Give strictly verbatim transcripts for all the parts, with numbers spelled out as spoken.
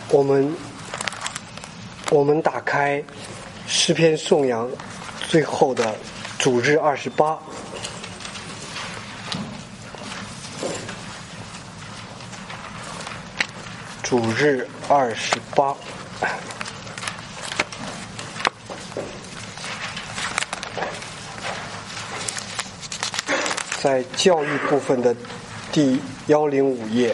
我们我们打开诗篇颂扬最后的主日二十八，主日二十八，在教育部分的第一零五页。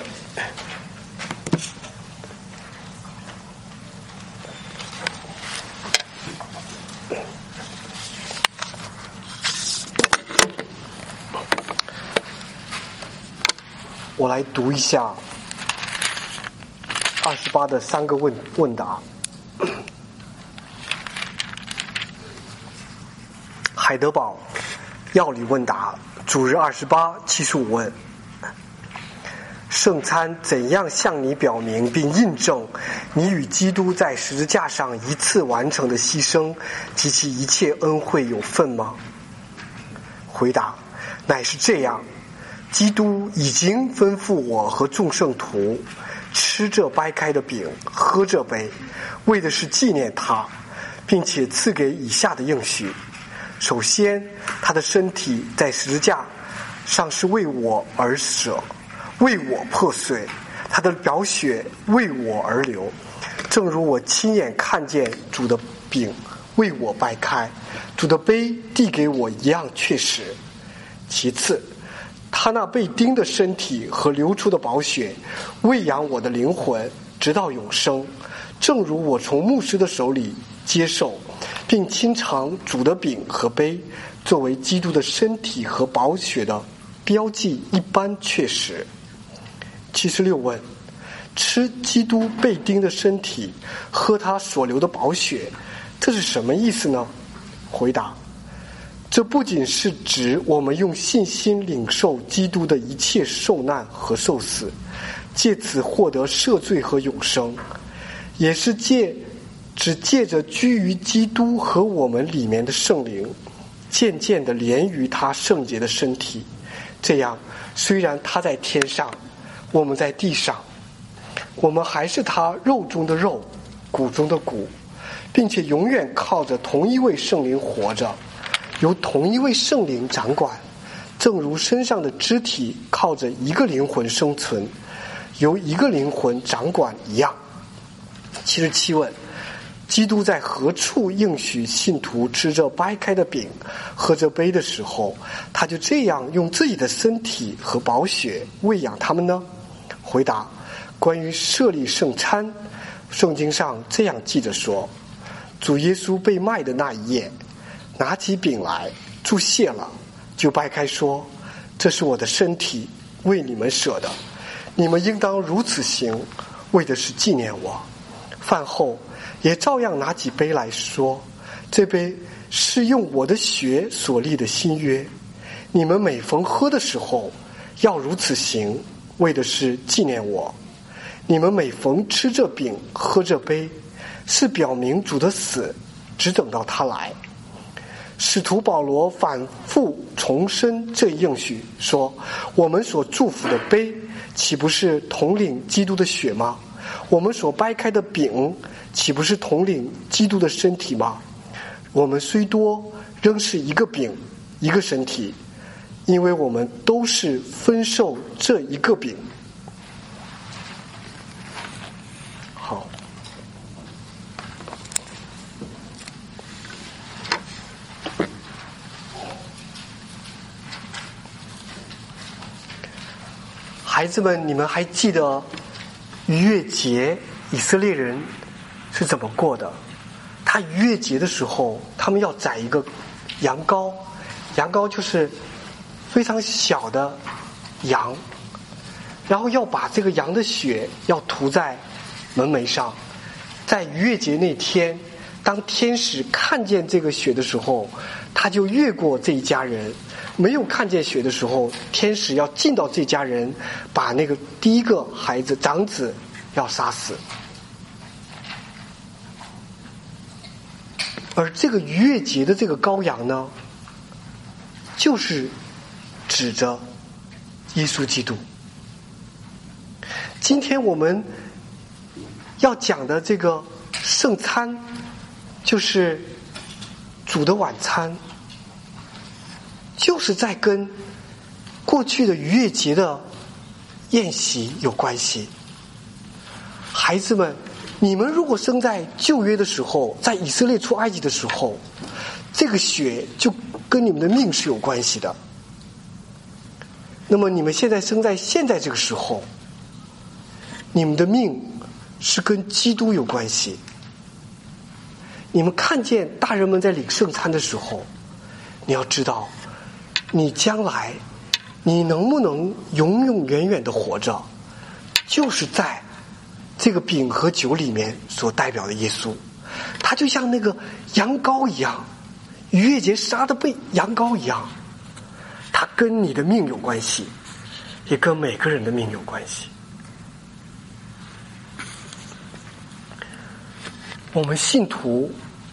我来读一下二十八的三个问问答。海德堡药理问答，主日二十八七十五问：圣餐怎样向你表明并印证你与基督在十字架上一次完成的牺牲及其一切恩惠有份吗？回答：乃是这样。基督已经吩咐我和众圣徒吃这掰开的饼，喝这杯，为的是纪念他，并且赐给以下的应许：首先，他的身体在十字架上是为我而舍，为我破碎，他的宝血为我而流，正如我亲眼看见主的饼为我掰开，主的杯递给我一样确实。其次，他那被钉的身体和流出的宝血喂养我的灵魂直到永生，正如我从牧师的手里接受并亲尝主的饼和杯作为基督的身体和宝血的标记一般确实。七十六问：吃基督被钉的身体，喝他所流的宝血，这是什么意思呢？回答：这不仅是指我们用信心领受基督的一切受难和受死，借此获得赦罪和永生，也是借只借着居于基督和我们里面的圣灵，渐渐地连于他圣洁的身体。这样，虽然他在天上，我们在地上，我们还是他肉中的肉，骨中的骨，并且永远靠着同一位圣灵活着，由同一位圣灵掌管，正如身上的肢体靠着一个灵魂生存，由一个灵魂掌管一样。七十七问：基督在何处应许信徒吃这掰开的饼，喝这杯的时候，他就这样用自己的身体和宝血喂养他们呢？回答：关于设立圣餐，圣经上这样记着说，主耶稣被卖的那一夜，拿起饼来，注谢了，就掰开说：这是我的身体，为你们舍的，你们应当如此行，为的是纪念我。饭后也照样拿起杯来说：这杯是用我的血所立的新约，你们每逢喝的时候要如此行，为的是纪念我。你们每逢吃这饼喝这杯，是表明主的死，只等到他来。使徒保罗反复重申这一应许，说：我们所祝福的杯，岂不是统领基督的血吗？我们所掰开的饼，岂不是统领基督的身体吗？我们虽多，仍是一个饼，一个身体，因为我们都是分受这一个饼。好，孩子们，你们还记得逾越节以色列人是怎么过的？他逾越节的时候，他们要宰一个羊羔，羊羔就是非常小的羊，然后要把这个羊的血要涂在门楣上。在逾越节那天，当天使看见这个血的时候，他就越过这一家人；没有看见血的时候，天使要进到这家人，把那个第一个孩子长子要杀死。而这个逾越节的这个羔羊呢，就是指着耶稣基督。今天我们要讲的这个圣餐，就是主的晚餐，就是在跟过去的逾越节的宴席有关系。孩子们，你们如果生在旧约的时候，在以色列出埃及的时候，这个血就跟你们的命是有关系的。那么你们现在生在现在这个时候，你们的命是跟基督有关系。你们看见大人们在领圣餐的时候，你要知道，你将来你能不能永永远远的活着，就是在这个饼和酒里面所代表的耶稣。他就像那个羊羔一样，逾越节杀的被羊羔一样，它跟你的命有关系，也跟每个人的命有关系。我们信徒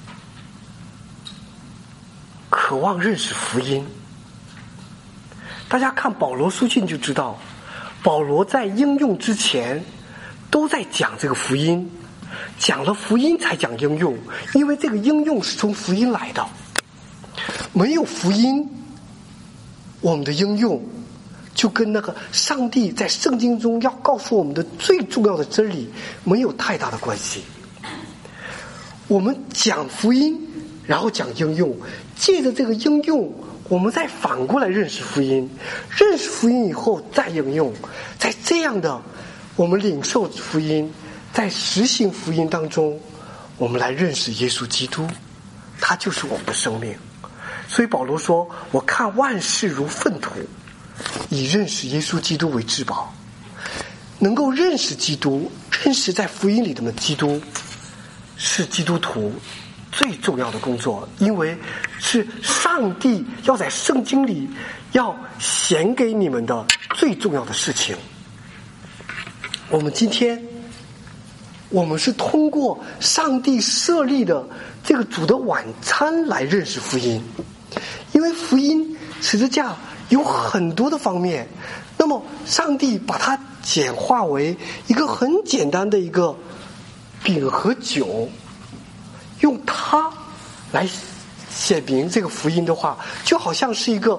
渴望认识福音，大家看保罗书信就知道，保罗在应用之前都在讲这个福音，讲了福音才讲应用，因为这个应用是从福音来的。没有福音，我们的应用就跟那个上帝在圣经中要告诉我们的最重要的真理没有太大的关系。我们讲福音，然后讲应用，借着这个应用，我们再反过来认识福音，认识福音以后再应用，在这样的我们领受福音，在实行福音当中，我们来认识耶稣基督，他就是我们的生命。所以保罗说，我看万事如粪土，以认识耶稣基督为至宝。能够认识基督，认识在福音里的基督，是基督徒最重要的工作，因为是上帝要在圣经里要显给你们的最重要的事情。我们今天我们是通过上帝设立的这个主的晚餐来认识福音，因为福音十字架有很多的方面，那么上帝把它简化为一个很简单的一个饼和酒，用它来显明这个福音的话，就好像是一个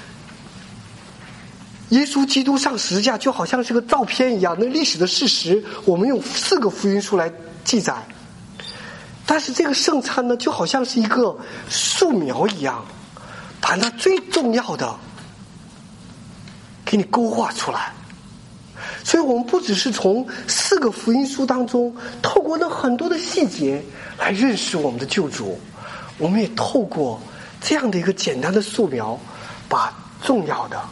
耶稣基督上十字架，就好像是个照片一样，那历史的事实我们用四个福音书来记载。但是这个圣餐呢，就好像是一个素描一样，把那最重要的给你勾画出来。所以我们不只是从四个福音书当中透过那很多的细节来认识我们的救主，我们也透过这样的一个简单的素描，把重要的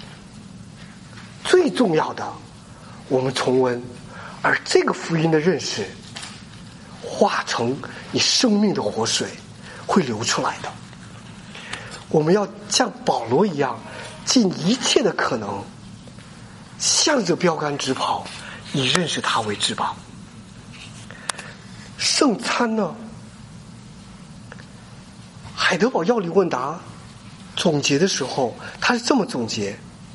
最重要的我们重温，而这个福音的认识化成你生命的活水，会流出来的。我们要像保罗一样，尽一切的可能向着标杆直跑，以认识他为至宝。圣餐呢，海德堡要理问答总结的时候，他是这么总结：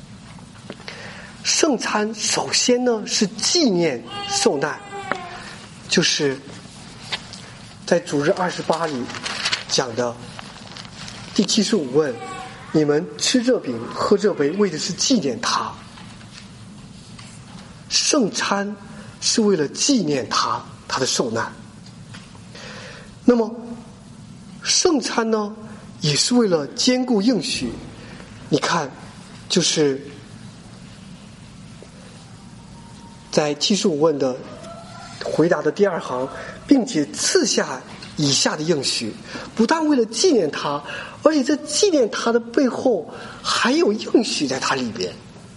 圣餐首先呢是纪念受难，就是在主日二十八里讲的第七十五问，你们吃这饼喝这杯为的是纪念他。圣餐是为了纪念他他的受难。那么圣餐呢也是为了坚固应许。你看，就是在七十五问的回答的第二行，并且赐下以下的应许，不但为了纪念他，而且这纪念他的背后还有应许在他里边。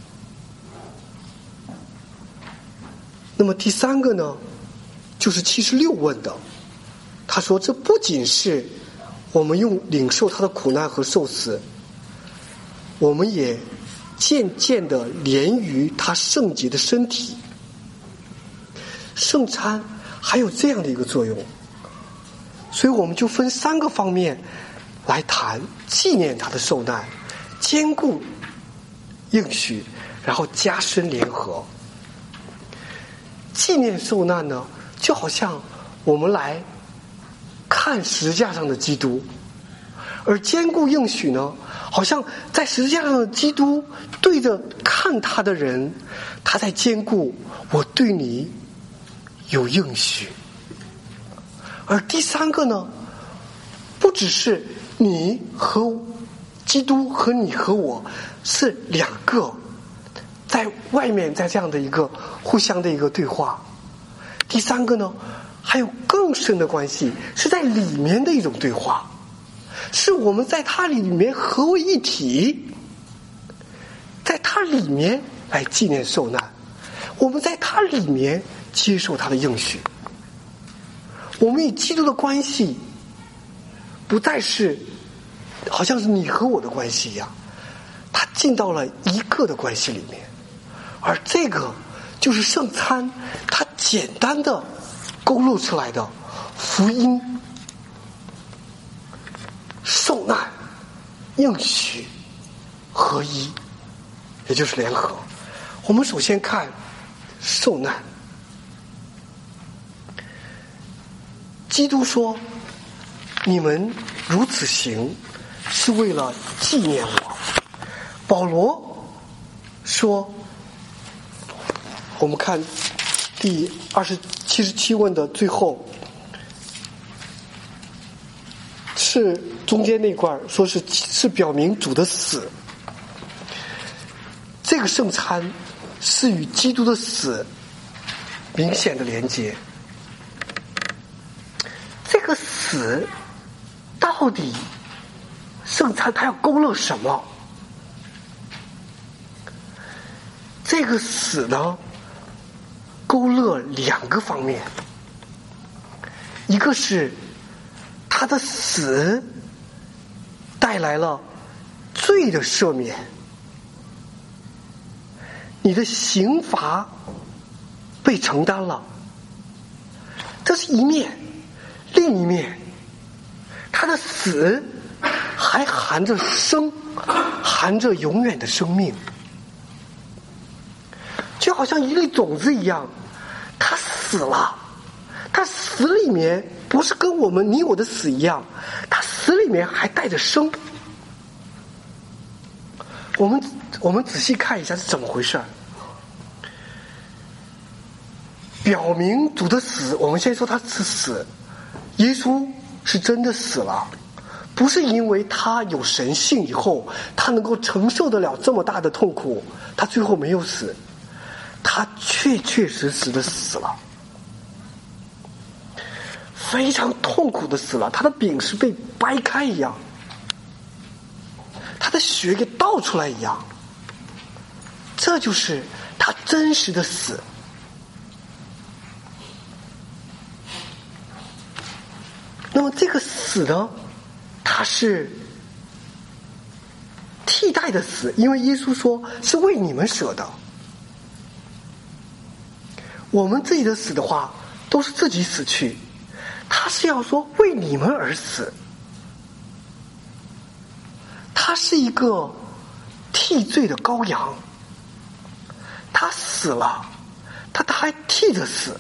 那么第三个呢，就是七十六问的，他说这不仅是我们用领受他的苦难和受死，我们也渐渐的连于他圣洁的身体。圣餐还有这样的一个作用，所以我们就分三个方面来谈：纪念他的受难，坚固应许，然后加深联合。纪念受难呢， 就好像我们来看十字架上的基督，而坚固应许呢，好像在十字架上的基督对着看他的人，他在坚固我对你有应许。而第三个呢，不只是你和基督和你和我是两个在外面在这样的一个互相的一个对话，第三个呢，还有更深的关系，是在里面的一种对话，是我们在它里面合为一体，在它里面来纪念受难，我们在它里面接受他的应许。我们与基督的关系不再是好像是你和我的关系一样，它进到了一个的关系里面。而这个就是圣餐它简单的勾勒出来的福音、受难、应许合一，也就是联合。我们首先看受难。基督说，你们如此行是为了纪念我。保罗说，我们看第二十七十七问的最后，是中间那块说是是表明主的死。这个圣餐是与基督的死明显的连接。这个死到底圣餐它要勾勒什么？这个死呢，勾勒两个方面，一个是他的死带来了罪的赦免，你的刑罚被承担了，这是一面。另一面，他的死还含着生，含着永远的生命，就好像一粒种子一样，他死了，他死里面不是跟我们你我的死一样，他死里面还带着生。我们我们仔细看一下是怎么回事。表明主的死，我们先说他是死，耶稣是真的死了，不是因为他有神性以后他能够承受得了这么大的痛苦，他最后没有死，他确确实实的死了，非常痛苦的死了，他的饼是被掰开一样，他的血给倒出来一样，这就是他真实的死。那么这个死呢，它是替代的死，因为耶稣说是为你们舍的。我们自己的死的话都是自己死去，他是要说为你们而死，他是一个替罪的羔羊，他死了，他他还替着死。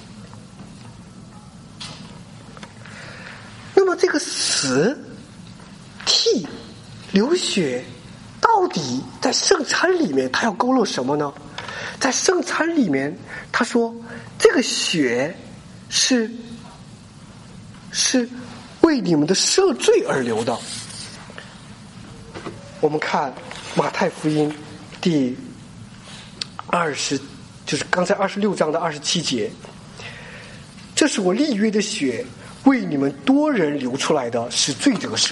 那么这个死、替、流血，到底在圣餐里面它要勾勒什么呢？在圣餐里面他说这个血是是为你们的赦罪而流的。我们看马太福音第二十，就是刚才二十六章的二十七节，这是我立约的血，为你们多人流出来的，使罪得赦。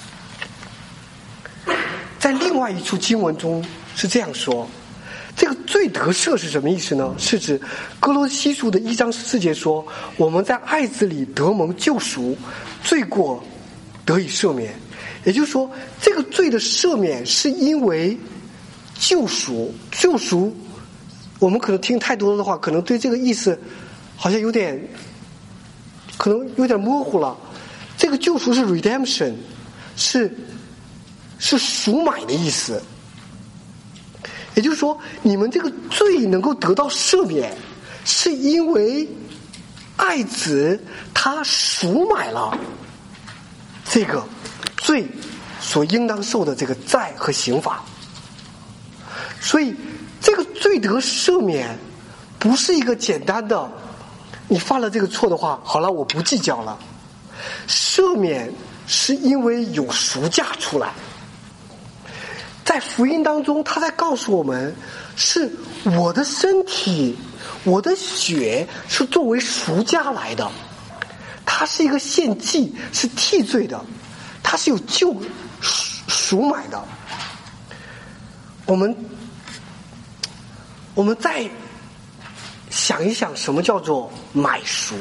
在另外一处经文中是这样说，这个罪得赦是什么意思呢？是指哥罗西书的一章十四节说，我们在爱子里得蒙救赎，罪过得以赦免。也就是说，这个罪的赦免是因为救赎。救赎我们可能听太多的话，可能对这个意思好像有点可能有点模糊了。这个救赎是 redemption， 是是赎买的意思。也就是说，你们这个罪能够得到赦免，是因为爱子他赎买了这个罪所应当受的这个债和刑罚。所以这个罪得赦免不是一个简单的你犯了这个错的话，好了，我不计较了。赦免是因为有赎价出来。在福音当中，他在告诉我们，是我的身体，我的血是作为赎价来的，它是一个献祭，是替罪的，它是有救赎买的。我们我们再想一想，什么叫做买赎？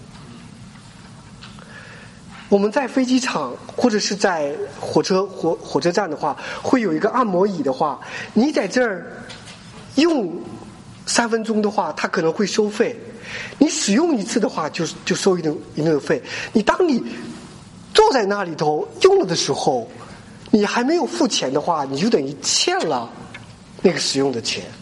我们在飞机场或者是在火车火火车站的话，会有一个按摩椅的话，你在这儿用三分钟的话，它可能会收费；你使用一次的话，就就收一定一定的费。你当你坐在那里头用了的时候，你还没有付钱的话，你就等于欠了那个使用的钱。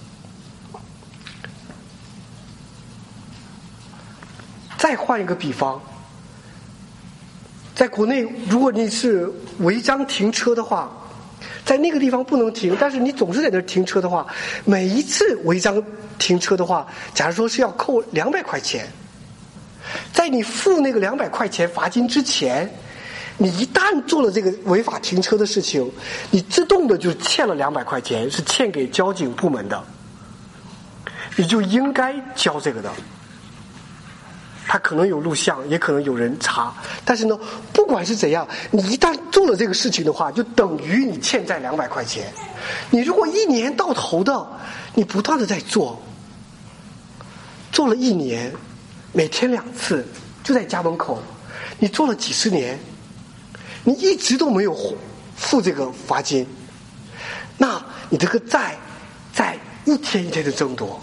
再换一个比方。在国内，如果你是违章停车的话，在那个地方不能停，但是你总是在那儿停车的话，每一次违章停车的话，假如说是要扣两百块钱，在你付那个两百块钱罚金之前，你一旦做了这个违法停车的事情，你自动的就欠了两百块钱，是欠给交警部门的，你就应该交这个的。他可能有录像，也可能有人查，但是呢，不管是怎样，你一旦做了这个事情的话，就等于你欠债两百块钱。你如果一年到头的，你不断的在做，做了一年，每天两次，就在家门口，你做了几十年，你一直都没有付这个罚金，那你这个债在一天一天的增多。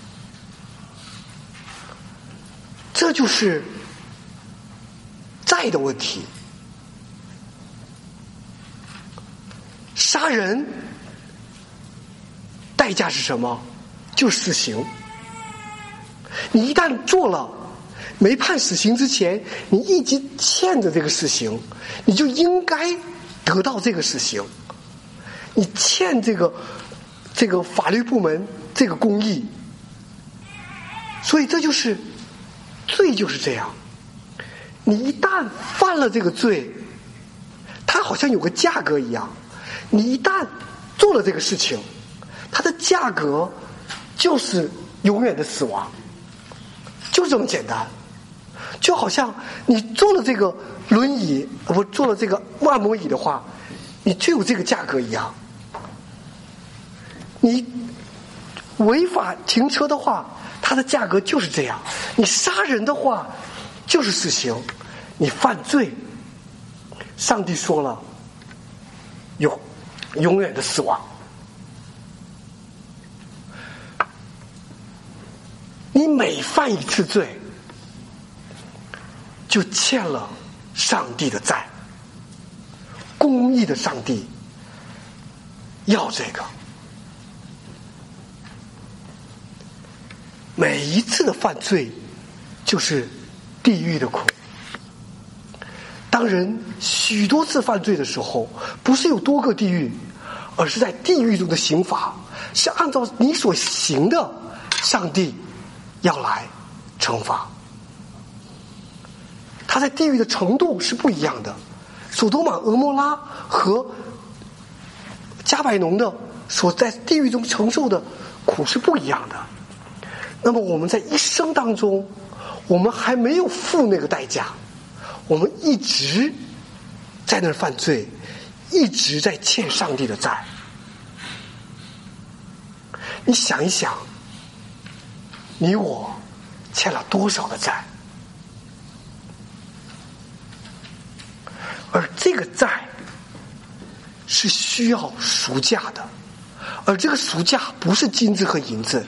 这就是债的问题。杀人代价是什么？就是死刑。你一旦做了，没判死刑之前，你一直欠着这个死刑，你就应该得到这个死刑。你欠这个这个法律部门这个公义。所以这就是罪，就是这样。你一旦犯了这个罪，它好像有个价格一样。你一旦做了这个事情，它的价格就是永远的死亡，就这么简单。就好像你坐了这个轮椅，不坐了这个按摩椅的话，你就有这个价格一样。你违法停车的话，它的价格就是这样。你杀人的话就是死刑，你犯罪，上帝说了有永远的死亡。你每犯一次罪就欠了上帝的债，公义的上帝要这个。每一次的犯罪就是地狱的苦。当人许多次犯罪的时候，不是有多个地狱，而是在地狱中的刑罚是按照你所行的，上帝要来惩罚。他在地狱的程度是不一样的，索多玛、俄摩拉和加百农的所在地狱中承受的苦是不一样的。那么我们在一生当中，我们还没有付那个代价，我们一直在那儿犯罪，一直在欠上帝的债。你想一想，你我欠了多少的债？而这个债是需要赎价的，而这个赎价不是金子和银子，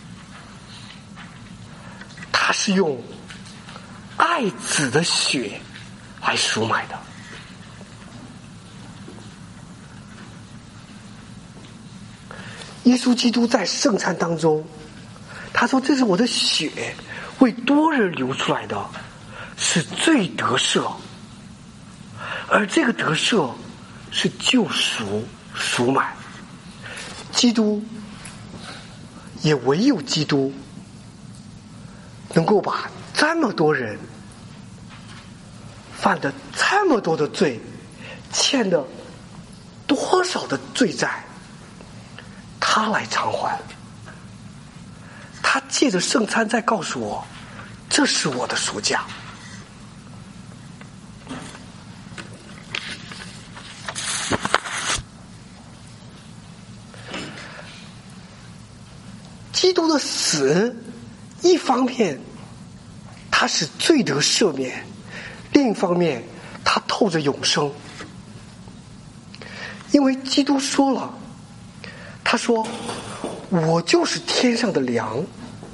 它是用爱子的血来赎买的。耶稣基督在圣餐当中，他说：“这是我的血， 为多人流出来的是罪得赦，而这个得赦是救赎赎买。基督也唯有基督能够把这么多人犯的这么多的罪，欠的多少的罪债，他来偿还。他借着圣餐在告诉我，这是我的赎价。基督的死，一方面他是罪得赦免，另一方面他透着永生。因为基督说了，他说我就是天上的粮，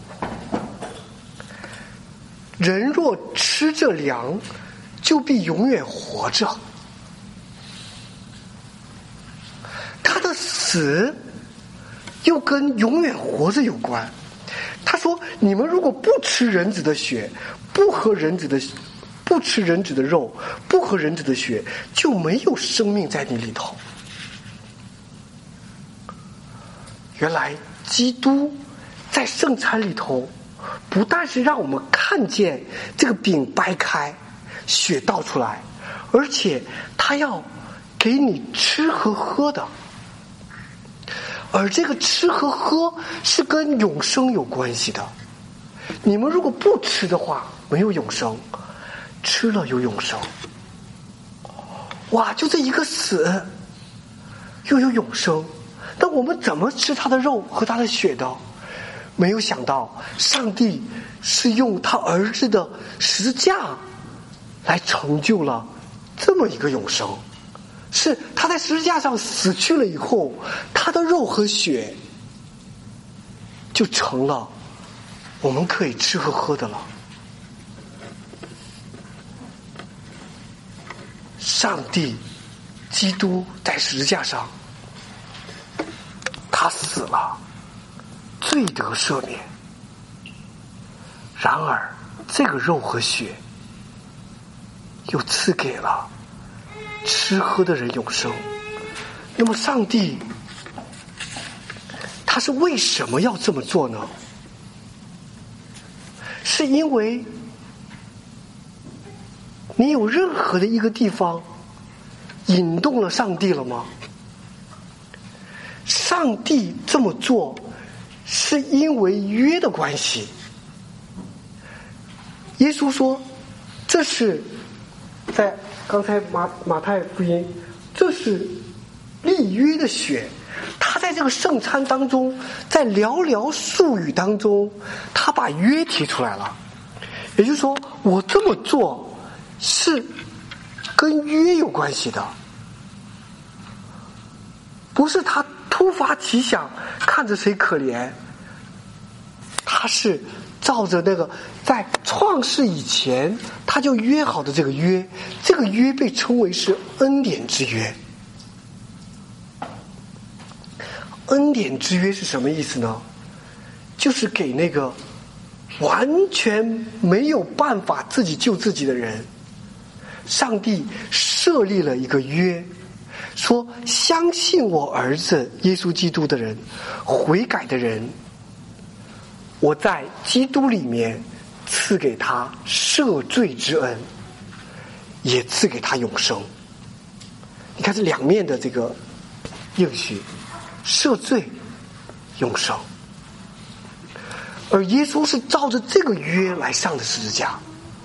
人若吃这粮，就必永远活着。他的死又跟永远活着有关。他说你们如果不吃人子的血，不喝人子的不吃人子的肉，不喝人子的血，就没有生命在你里头。原来基督在圣餐里头不但是让我们看见这个饼掰开，血倒出来，而且他要给你吃和喝的。而这个吃和喝是跟永生有关系的。你们如果不吃的话，没有永生；吃了有永生。哇，就这一个死，又有永生。那我们怎么吃他的肉和他的血的？没有想到，上帝是用他儿子的十字架来成就了这么一个永生。是他在十字架上死去了以后，他的肉和血就成了我们可以吃和喝的了。上帝基督在十字架上，他死了，罪得赦免。然而这个肉和血又赐给了吃喝的人永生。那么上帝他是为什么要这么做呢？是因为你有任何的一个地方引动了上帝了吗？上帝这么做是因为约的关系。耶稣说，这是在刚才马马太福音，这是立约的血。他在这个圣餐当中，在寥寥数语当中，他把约提出来了。也就是说，我这么做是跟约有关系的，不是他突发奇想看着谁可怜，他是照着那个在创世以前他就约好的这个约。这个约被称为是恩典之约。恩典之约是什么意思呢？就是给那个完全没有办法自己救自己的人，上帝设立了一个约，说相信我儿子耶稣基督的人，悔改的人，我在基督里面赐给他赦罪之恩，也赐给他永生。你看这两面的这个应许，赦罪永生。而耶稣是照着这个约来上的十字架，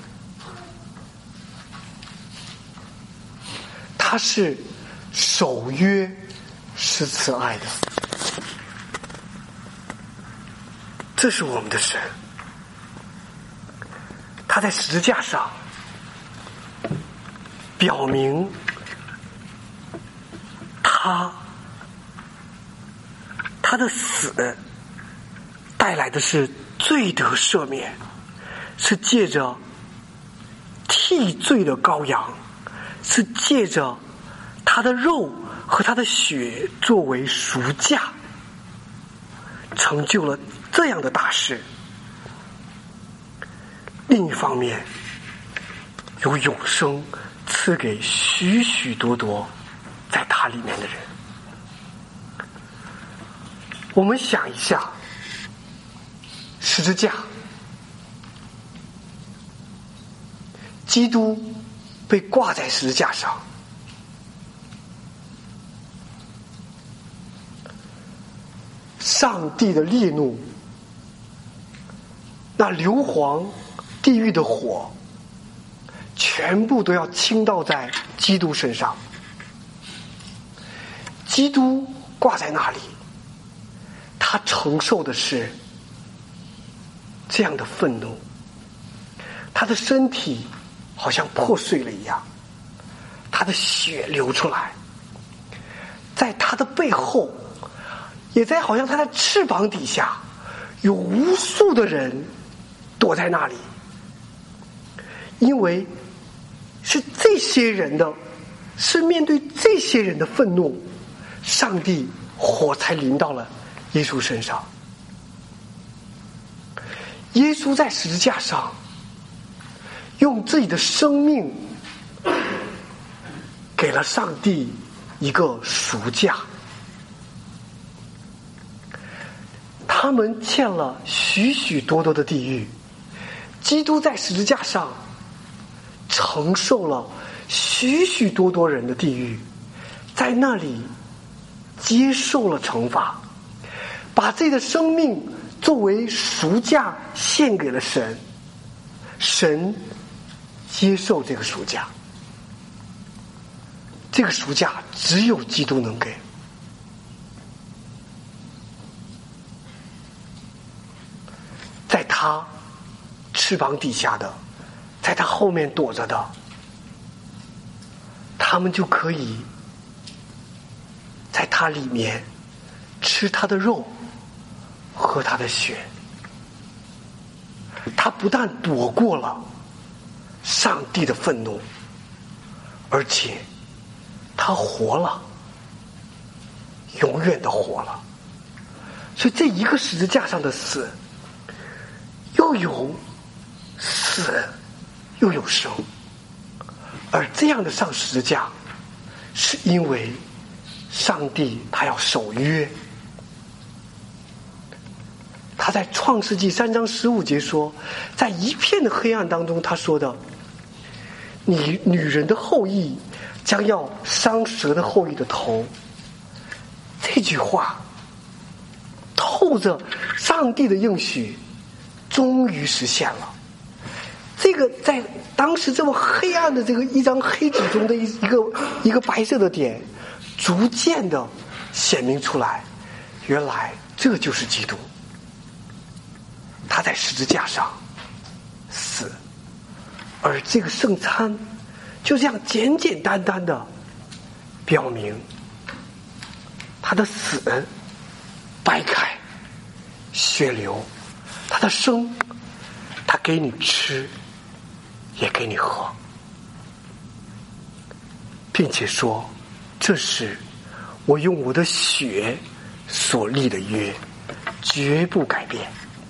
他是守约是慈爱的。这是我们的神，他在十字架上表明他他的死带来的是罪得赦免，是借着替罪的羔羊，是借着他的肉和他的血作为赎价，成就了这样的大事。 另一方面，有永生赐给许许多多在他里面的人。我们想一下，十字架，基督被挂在十字架上，上帝的烈怒，那硫磺地狱的火，全部都要倾倒在基督身上。基督挂在那里，他承受的是这样的愤怒，他的身体好像破碎了一样，他的血流出来，在他的背后，也在好像他的翅膀底下，有无数的人躲在那里，因为是这些人的，是面对这些人的愤怒，上帝火才临到了耶稣身上。耶稣在十字架上用自己的生命给了上帝一个赎价，他们欠了许许多多的地狱，基督在十字架上承受了许许多多人的地狱，在那里接受了惩罚，把自己的生命作为赎价献给了神，神接受这个赎价，这个赎价只有基督能给。在他翅膀底下的，在他后面躲着的，他们就可以在他里面吃他的肉，喝他的血。他不但躲过了上帝的愤怒，而且他活了，永远的活了。所以这一个十字架上的死，又有死又有生，而这样的上十字架，是因为上帝他要守约。他在创世纪三章十五节说，在一片的黑暗当中，他说的，你女人的后裔将要伤蛇的后裔的头。这句话透着上帝的应许终于实现了。这个在当时这么黑暗的这个一张黑纸中的一一个一个白色的点，逐渐的显明出来，原来这就是基督。他在十字架上死，而这个圣餐就这样简简单单的表明他的死，掰开血流，他的生，他给你吃也给你喝，并且说，这是我用我的血所立的约，绝不改变。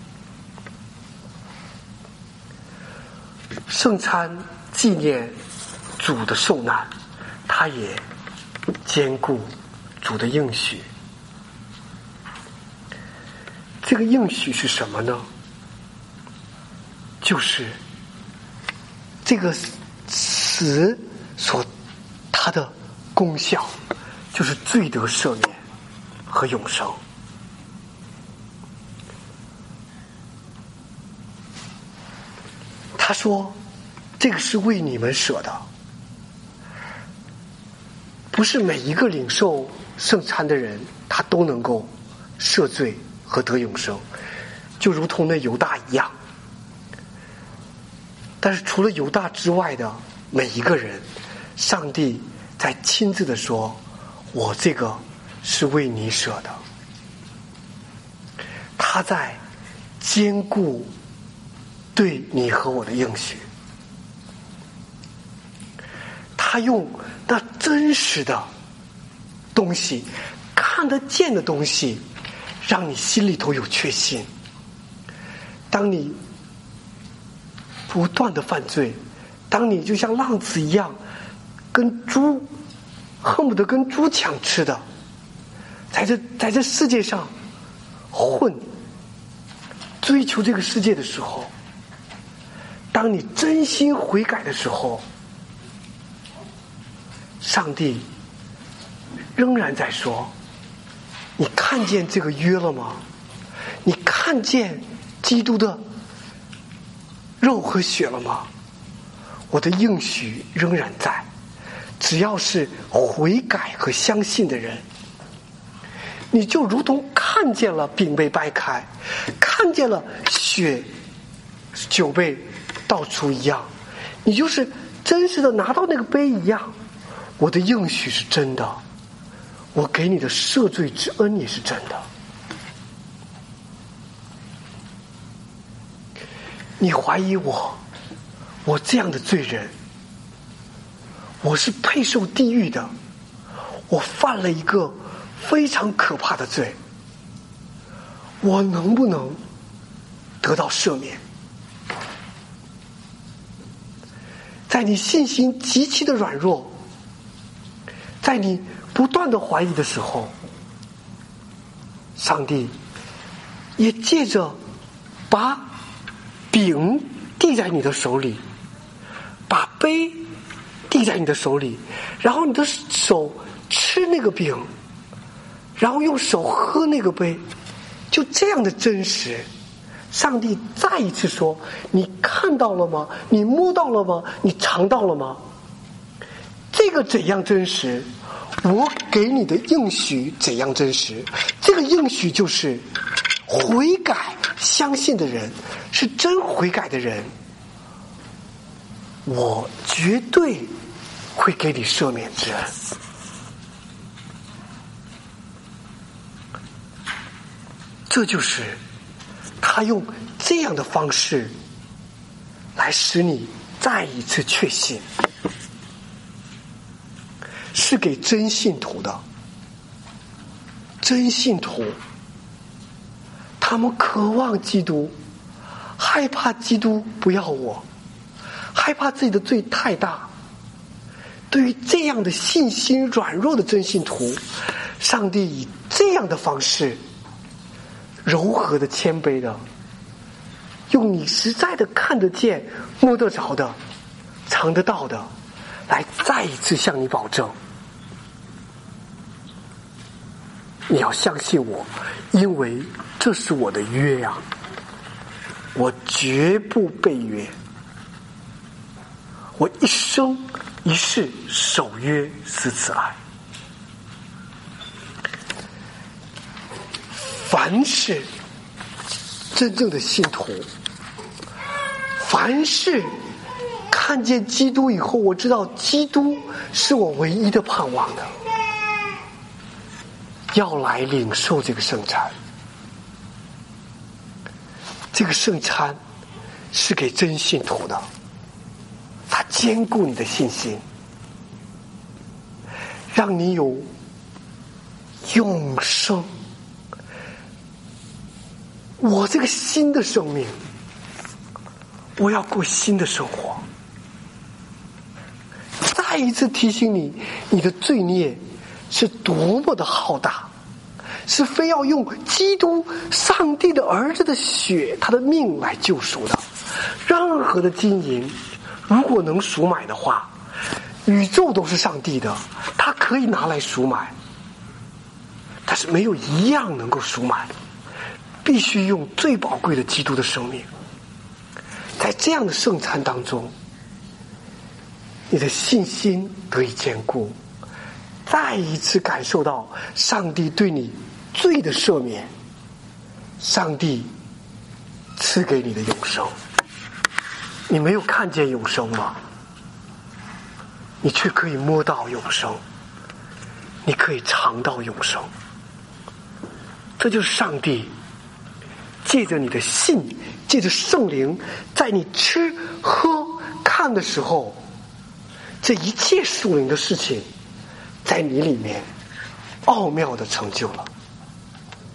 圣餐纪念主的受难，他也兼顾主的应许。这个应许是什么呢？就是这个死所它的功效，就是罪得赦免和永生。他说这个是为你们舍的，不是每一个领受圣餐的人他都能够赦罪和得永生，就如同那犹大一样。但是除了犹大之外的每一个人，上帝在亲自的说，我这个是为你舍的。他在兼顾对你和我的应许，他用那真实的东西，看得见的东西，让你心里头有确信。当你不断的犯罪，当你就像浪子一样，跟猪恨不得跟猪抢吃的，在这在这世界上混，追求这个世界的时候，当你真心悔改的时候，上帝仍然在说：你看见这个约了吗？你看见基督的肉和血了吗？我的应许仍然在，只要是悔改和相信的人，你就如同看见了饼被掰开，看见了血酒被倒出一样，你就是真实的拿到那个杯一样。我的应许是真的，我给你的赦罪之恩也是真的。你怀疑我，我这样的罪人，我是配受地狱的，我犯了一个非常可怕的罪，我能不能得到赦免？在你信心极其的软弱，在你不断的怀疑的时候，上帝也借着把饼递在你的手里，把杯递在你的手里，然后你的手吃那个饼，然后用手喝那个杯，就这样的真实。上帝再一次说：你看到了吗？你摸到了吗？你尝到了吗？这个怎样真实？我给你的应许怎样真实？这个应许就是悔改相信的人，是真悔改的人，我绝对会给你赦免之恩。这就是他用这样的方式来使你再一次确信，是给真信徒的。真信徒他们渴望基督，害怕基督不要我，害怕自己的罪太大。对于这样的信心软弱的真信徒，上帝以这样的方式柔和的谦卑的，用你实在的看得见摸得着的尝得到的，来再一次向你保证，你要相信我，因为这是我的约呀、啊，我绝不背约，我一生一世守约施慈爱。凡是真正的信徒，凡是看见基督以后，我知道基督是我唯一的盼望的，要来领受这个圣餐。这个圣餐是给真信徒的，它坚固你的信心，让你有永生。我这个新的生命，我要过新的生活。再一次提醒你，你的罪孽是多么的浩大，是非要用基督上帝的儿子的血，他的命来救赎的。任何的金银如果能赎买的话，宇宙都是上帝的，他可以拿来赎买，但是没有一样能够赎买，必须用最宝贵的基督的生命。在这样的圣餐当中，你的信心得以坚固，再一次感受到上帝对你罪的赦免，上帝赐给你的永生。你没有看见永生吗？你却可以摸到永生，你可以尝到永生。这就是上帝借着你的信，借着圣灵，在你吃喝看的时候，这一切属灵的事情在你里面奥妙的成就了。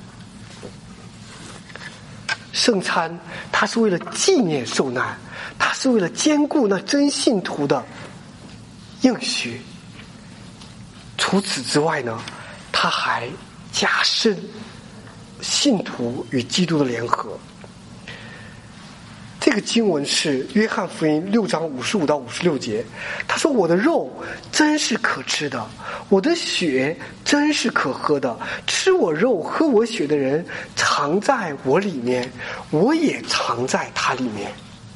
圣餐它是为了纪念受难，它是为了兼顾那真信徒的应许。除此之外呢，他还加深信徒与基督的联合。这个经文是约翰福音六章五十五到五十六节，他说：“我的肉真是可吃的，我的血真是可喝的。吃我肉喝我血的人，藏在我里面，我也藏在他里面。”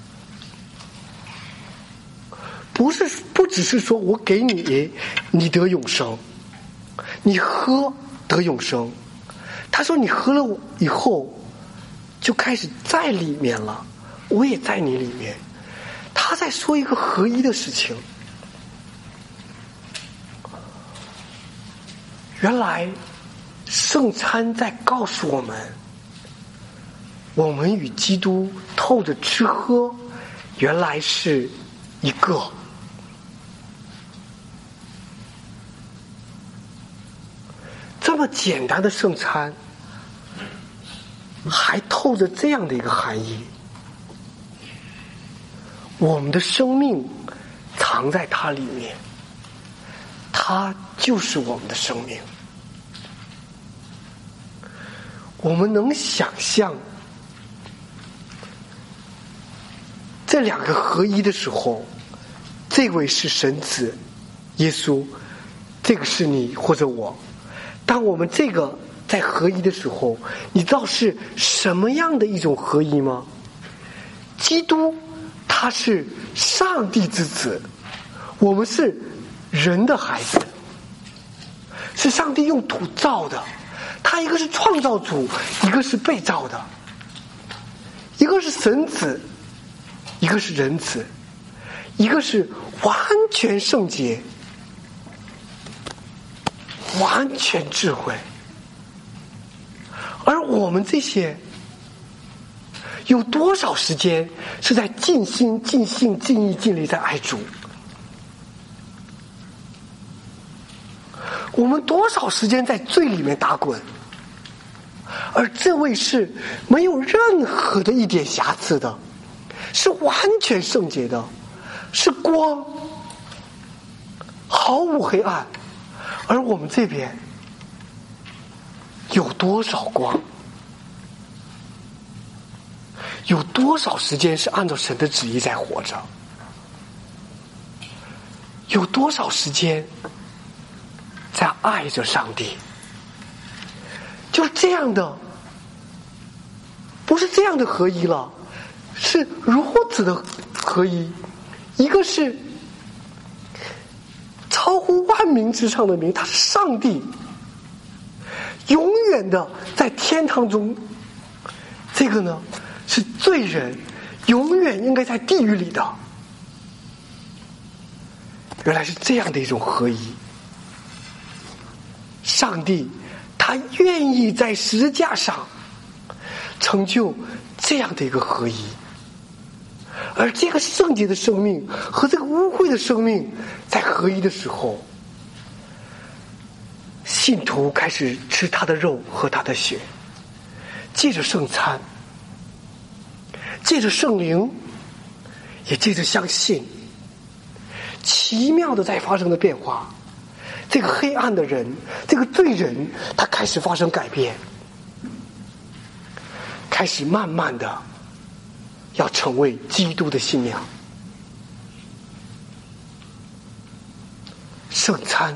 不是，不只是说我给你，你得永生，你喝得永生。他说你喝了以后，就开始在里面了。我也在你里面。他在说一个合一的事情。原来圣餐在告诉我们，我们与基督透着吃喝原来是一个。这么简单的圣餐还透着这样的一个含义，我们的生命藏在它里面，它就是我们的生命。我们能想象这两个合一的时候，这位是神子耶稣，这个是你或者我。当我们这个在合一的时候，你知道是什么样的一种合一吗？基督他是上帝之子，我们是人的孩子，是上帝用土造的。他一个是创造主，一个是被造的，一个是神子，一个是人子，一个是完全圣洁，完全智慧。而我们这些有多少时间是在尽心尽性尽意尽力在爱主？我们多少时间在罪里面打滚？而这位是没有任何的一点瑕疵的，是完全圣洁的，是光，毫无黑暗。而我们这边有多少光？有多少时间是按照神的旨意在活着？有多少时间在爱着上帝？就是这样的，不是这样的合一了，是如此的合一。一个是超乎万民之上的名，他是上帝，永远的在天堂中。这个呢是罪人，永远应该在地狱里的。原来是这样的一种合一。上帝他愿意在十字架上成就这样的一个合一，而这个圣洁的生命和这个污秽的生命在合一的时候，信徒开始吃他的肉和他的血，借着圣餐，借着圣灵，也借着相信，奇妙的在发生的变化。这个黑暗的人，这个罪人，他开始发生改变，开始慢慢的要成为基督的信仰。圣餐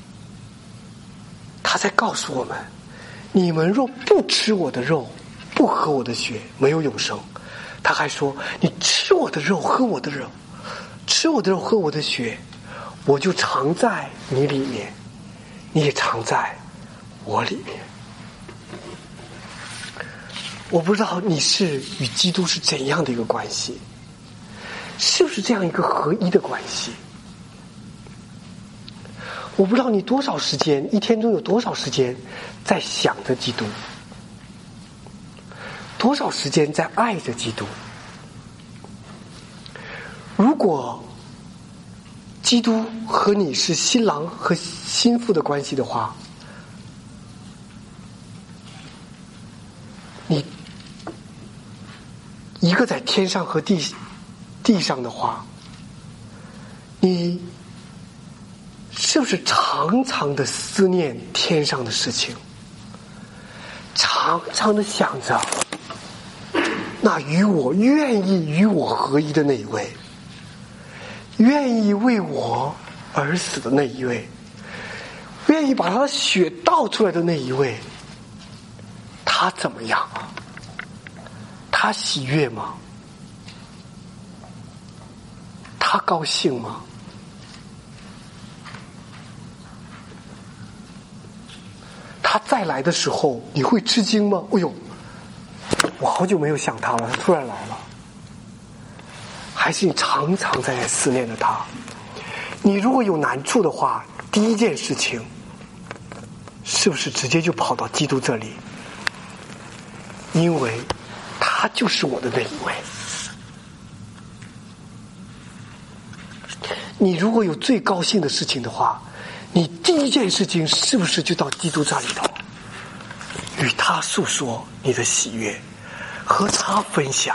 他在告诉我们，你们若不吃我的肉，不喝我的血，没有永生。他还说，你吃我的肉，喝我的肉，吃我的肉，喝我的血，我就藏在你里面，你也藏在我里面。我不知道你是与基督是怎样的一个关系，是不是这样一个合一的关系？我不知道你多少时间，一天中有多少时间在想着基督，多少时间在爱着基督。如果基督和你是新郎和新妇的关系的话，你一个在天上和地地地上的话，你是不是常常的思念天上的事情，常常的想着那与我愿意与我合一的那一位，愿意为我而死的那一位，愿意把他的血倒出来的那一位，他怎么样？他喜悦吗？他高兴吗？他再来的时候你会吃惊吗？哎呦，我好久没有想他了，他突然来了。还是你常常在思念着他？你如果有难处的话，第一件事情是不是直接就跑到基督这里？因为他就是我的那一位。你如果有最高兴的事情的话，你第一件事情是不是就到基督这里头，与他诉说你的喜悦，和他分享？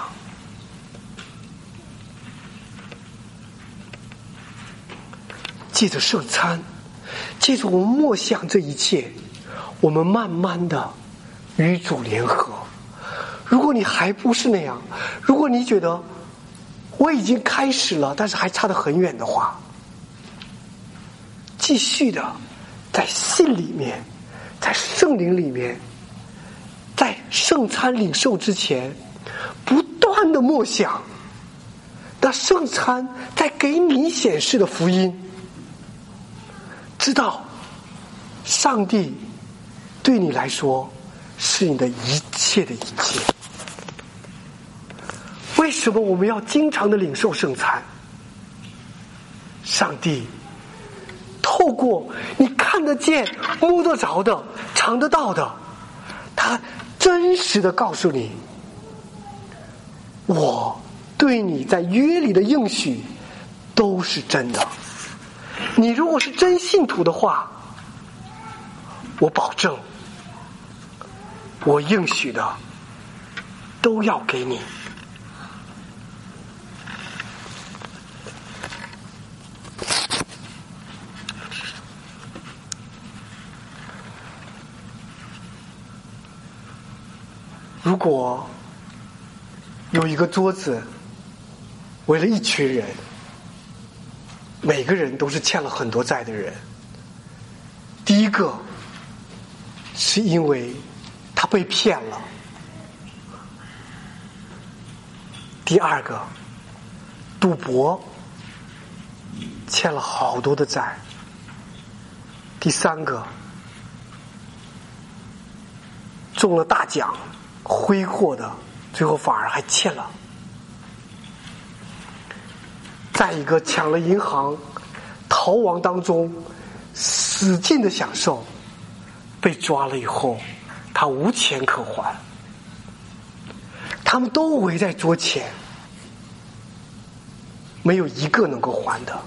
借着圣餐，借着我们默想这一切，我们慢慢的与主联合。如果你还不是那样，如果你觉得我已经开始了，但是还差得很远的话，继续的在信里面，在圣灵里面，在圣餐领受之前，不断的默想那圣餐在给你显示的福音，知道上帝对你来说是你的一切的一切。为什么我们要经常的领受圣餐？上帝透过你看得见、摸得着的、尝得到的，他真实的告诉你，我对你在约里的应许都是真的。你如果是真信徒的话，我保证我应许的都要给你。如果有一个桌子围了一群人，每个人都是欠了很多债的人，第一个是因为他被骗了，第二个赌博欠了好多的债，第三个中了大奖挥霍的，最后反而还欠了，再一个抢了银行，逃亡当中使劲的享受，被抓了以后他无钱可还。他们都围在桌前，没有一个能够还的。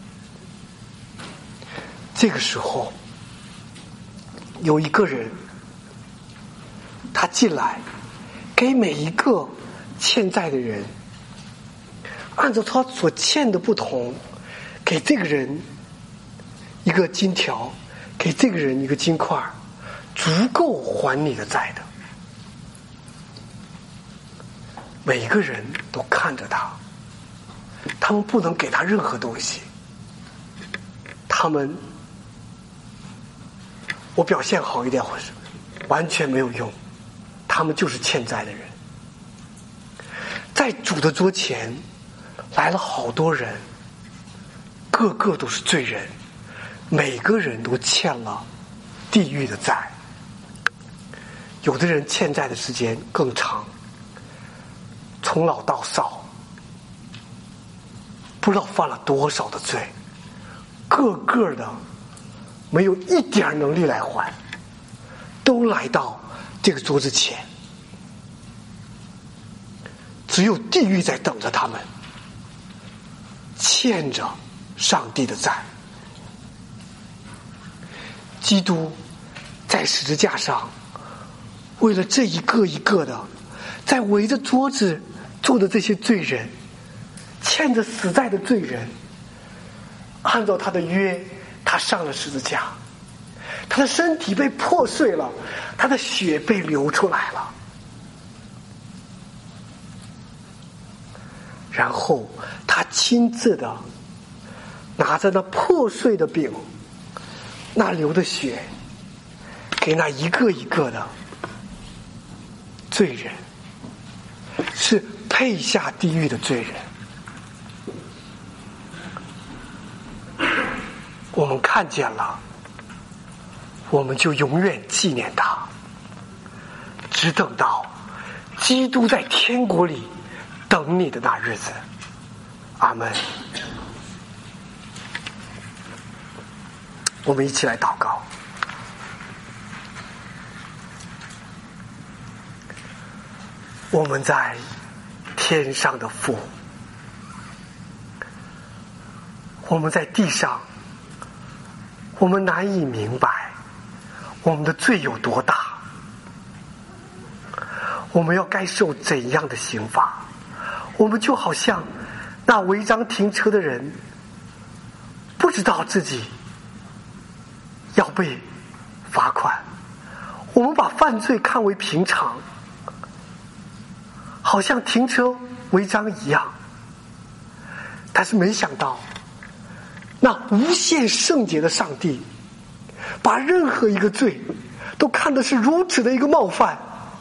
这个时候有一个人，他进来给每一个欠债的人，按照他所欠的不同，给这个人一个金条，给这个人一个金块，足够还你的债的。每个人都看着他，他们不能给他任何东西，他们我表现好一点或是完全没有用，他们就是欠债的人。在主的桌前来了好多人，个个都是罪人，每个人都欠了地狱的债。有的人欠债的时间更长，从老到少，不知道犯了多少的罪，个个的没有一点能力来还，都来到这个桌子前，只有地狱在等着他们，欠着上帝的债。基督在十字架上，为了这一个一个的在围着桌子坐的这些罪人， 欠着死在的罪人，按照他的约，他上了十字架，他的身体被破碎了，他的血被流出来了，然后他亲自的拿着那破碎的饼，那流的血，给那一个一个的罪人，是配下地狱的罪人。我们看见了，我们就永远纪念他，只等到基督在天国里等你的那日子。阿们。我们一起来祷告。我们在天上的父，我们在地上，我们难以明白我们的罪有多大，我们要该受怎样的刑罚。我们就好像那违章停车的人，不知道自己要被罚款，我们把犯罪看为平常，好像停车违章一样。但是没想到，那无限圣洁的上帝，把任何一个罪都看的是如此的一个冒犯，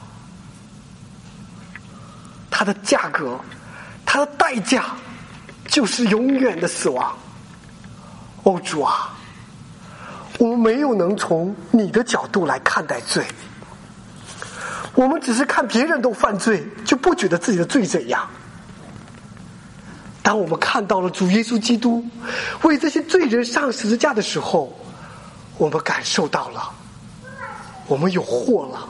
它的价格，它的代价，就是永远的死亡。哦主啊，我们没有能从你的角度来看待罪，我们只是看别人都犯罪，就不觉得自己的罪怎样。当我们看到了主耶稣基督为这些罪人上十字架的时候，我们感受到了，我们有祸了，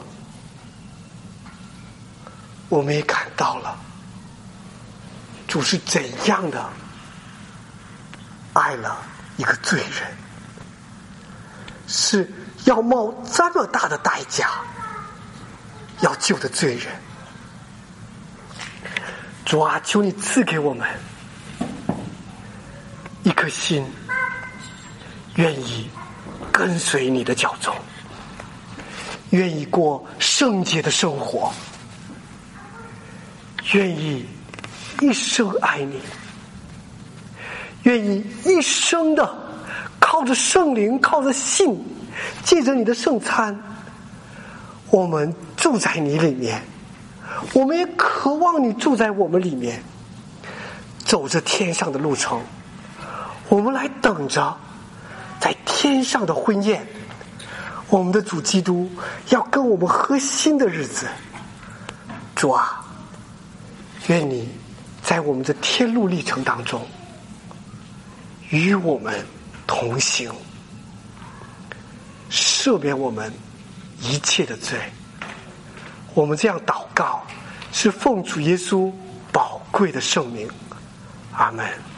我们也感到了主是怎样的爱了一个罪人，是要冒这么大的代价要救的罪人。主啊，求你赐给我们一颗心，愿意跟随你的脚踪，愿意过圣洁的生活，愿意一生爱你，愿意一生的靠着圣灵，靠着信，借着你的圣餐，我们住在你里面，我们也渴望你住在我们里面，走着天上的路程，我们来等着在天上的婚宴，我们的主基督要跟我们合新的日子。主啊，愿你在我们的天路历程当中与我们同行，赦免我们一切的罪。我们这样祷告，是奉主耶稣宝贵的圣名。阿们。